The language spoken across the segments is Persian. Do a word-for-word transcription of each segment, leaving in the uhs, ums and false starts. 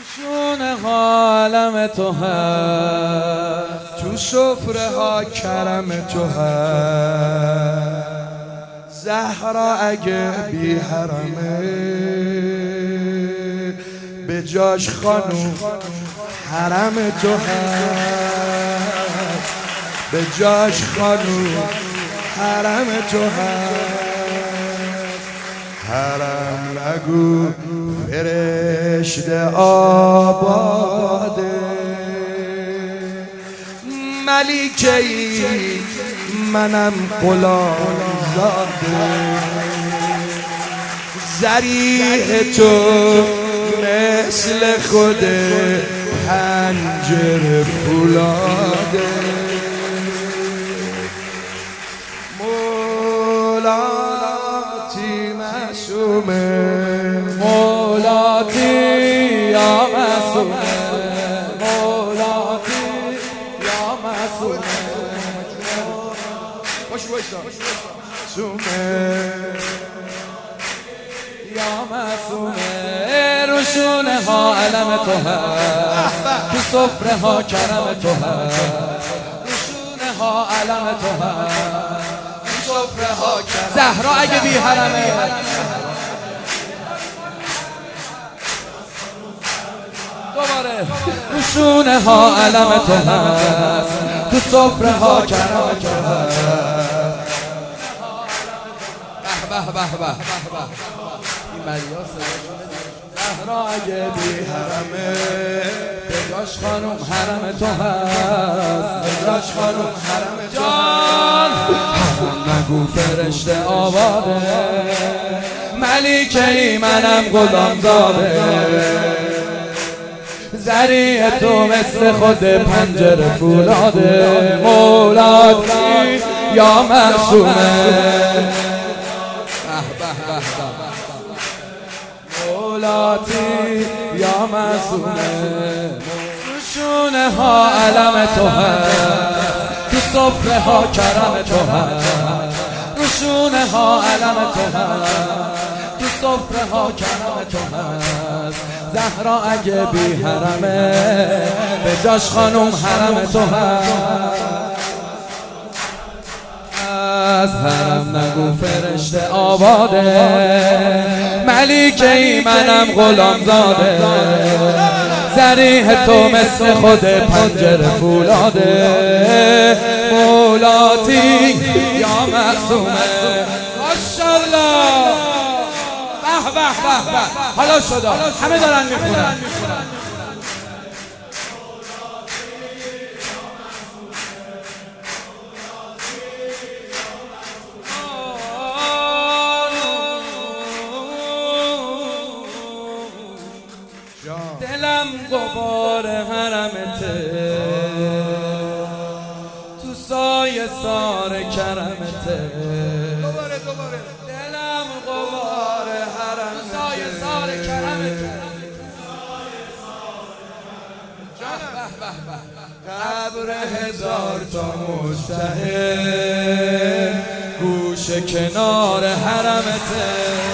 نشونه ها علم تو هست، تو سفره ها کرم تو هست. زهرا اگه بی حرمه به جاش خانوم حرم تو هست، به جاش خانوم حرم تو هست. حرم نگو فرشته آباده، ملیکه ای منم غلام زاده. ذریح تو مثل خود پنجره فولاده. مولاتی معصومه، مولاتی یا معصومه، مولاتی یا معصومه. معصومه یا معصومه. روشونه ها علم تو هست، تو سفره ها کرم تو هست. روشونه ها علم تو هست، تو سفره ها کرم. زهرا اگه بی حرمه، دوباره. روشونه ها علم تو هست، تو سفره ها کرم تو هست. به به به به این مریا زهرا اگه بی حرمه به جاش خانوم حرم تو هست، به جاش خانوم حرم تو هست. حرم نگو فرشته آباده، ملیکه ای منم غلام زاده. ذریح تو مثل خود پنجره فولاده. مولاتی یا معصومه، مولاتی یا معصومه. روشونه ها علم تو هست، تو سفره ها کرم تو هست. روشونه ها علم تو هست، تو سفره ها کرم تو هست. زهرا اگه بی حرمه به جاش خانوم حرم تو هست. از حرم نگو فرشته آباده، ملیکه ای منم غلام زاده. ذریح تو مثل خود پنجره فولاده. مولاتی یا معصومه. ماشاءالله. به به به به. حالا شده همه دارن میخونن. دلم غبار حرمته، تو سایه سار کرمته. دوباره دوباره. دلم غبار حرمته، تو سایه سار کرمته. قبر هزار تا مجتهد گوشه کنار حرمته،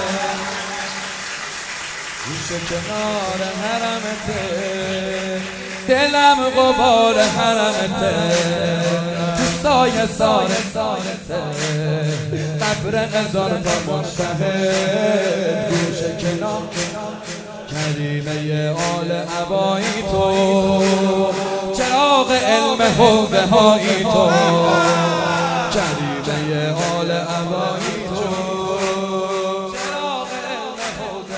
گوشه کنار حرمته. دلم غبار حرمته، تو سایه سار سارته. قبر هزار تا مجتهد گوشه کنار کریمه آل عبایی تو. چراغ علم حوزه هایی تو، کریمه آل عبایی تو. چراغ علم حوزه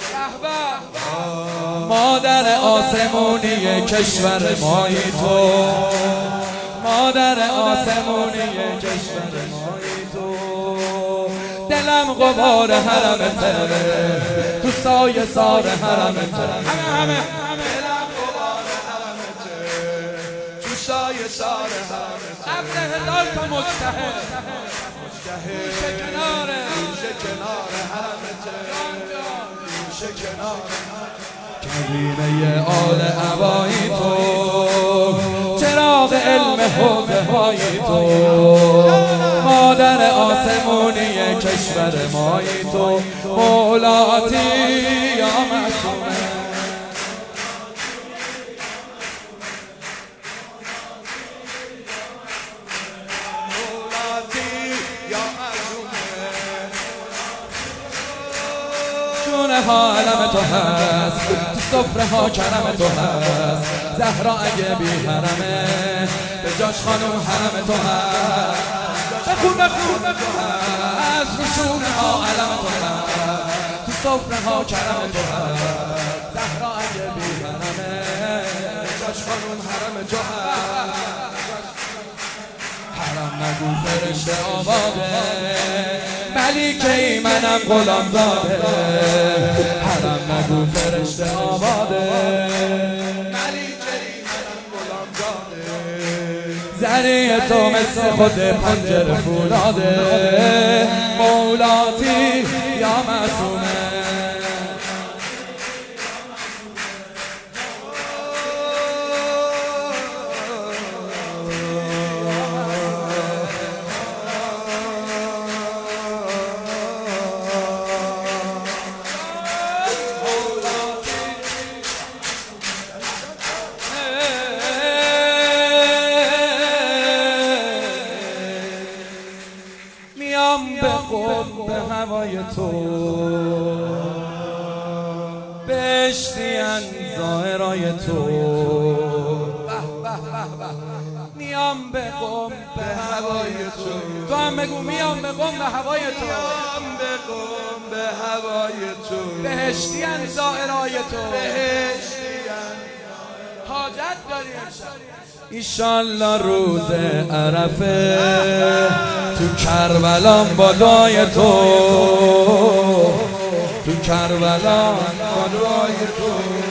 هایی. مادر آسمونی کشور مایی تو، مادر آسمونی کشور مایی تو. دلم غبار حرمته، تو سایه سار حرمته. همه همه دلم غبار حرمته، تو سایه سار حرمته. قبر هزار تا مجتهد، گوشه کنار گوشه کنار حرمته، گوشه کنار کریمه آل عبایی تو. چراغ علم حوزه هایی تو، مادر آسمونی کشور مایی تو. مولاتی یا معصومه، تو هست، تو سفره ها کرم تو هست. زهرا اگه بی حرمه به جاش خانم حرم تو هست. بخون بخون بخون از روشونه ها علم تو هست، تو سفره ها کرم تو هست. زهرا اگه بی حرمه به جاش خانم حرم تو هست. حرم نگو فرشته آباده، ملیکه ای منم غلام زاده. حرم نگو فرشته آباده، ملیکه ای منم غلام زاده. زریع تو مثل خود پنجره فولاده. مولاتی یا معصومه، به قم به هوای تو، بهشتیان ظاهرای تو. میام به قم به هوای تو، تو هم بگو میام به قم به هوای تو. میام به قم به هوای تو، بهشتیان ظاهرای تو. بهشتیان حاجت داریم ایشالله روز عرفه، تو کربلا بادای تو، تو کربلا بادای تو.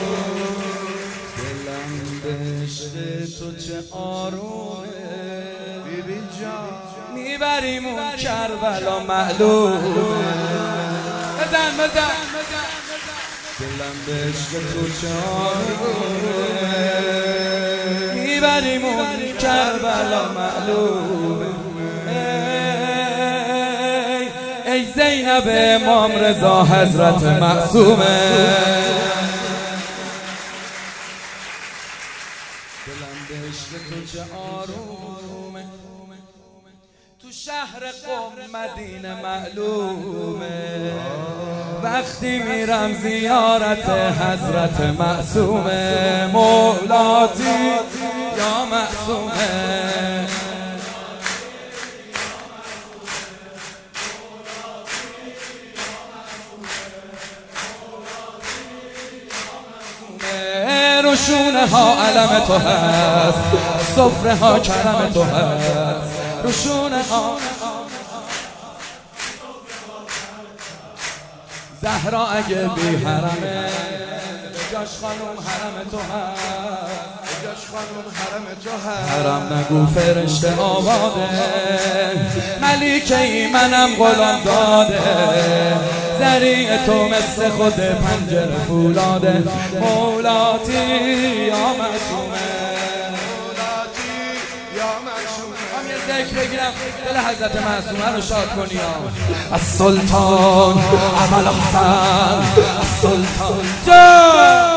دلم به عشق تو چه آرومه، بیبی جان میبریم اون کربلا معلومه. بزن بزن دلم به عشق تو چه آرومه، میبریم اون کربلا معلومه. ای, ای زینب امام رضا حضرت معصومه. دلم به عشق تو چه آرومه، تو شهر قم مدینه معلومه. وقتی میرم زیارت حضرت معصومه. مولاتی یا معصومه، روشونه ها علم تو هست، سفره ها کرم تو هست. روشونه ها زهرا اگه بی حرمه به جاش خانم حرم تو هست. به جاش خانم حرم تو هست. حرم نگو فرشته آباده، ملیکه ای منم غلام زاده. زریع تو مثل خود پنجره فولاده. مولاتی یا معصومه، مولاتی یا معصومه. هم یه ذکر بگیرم دل حضرت معصومه رو شاد کنی. از سلطان ابوالحسن، از سلطان جان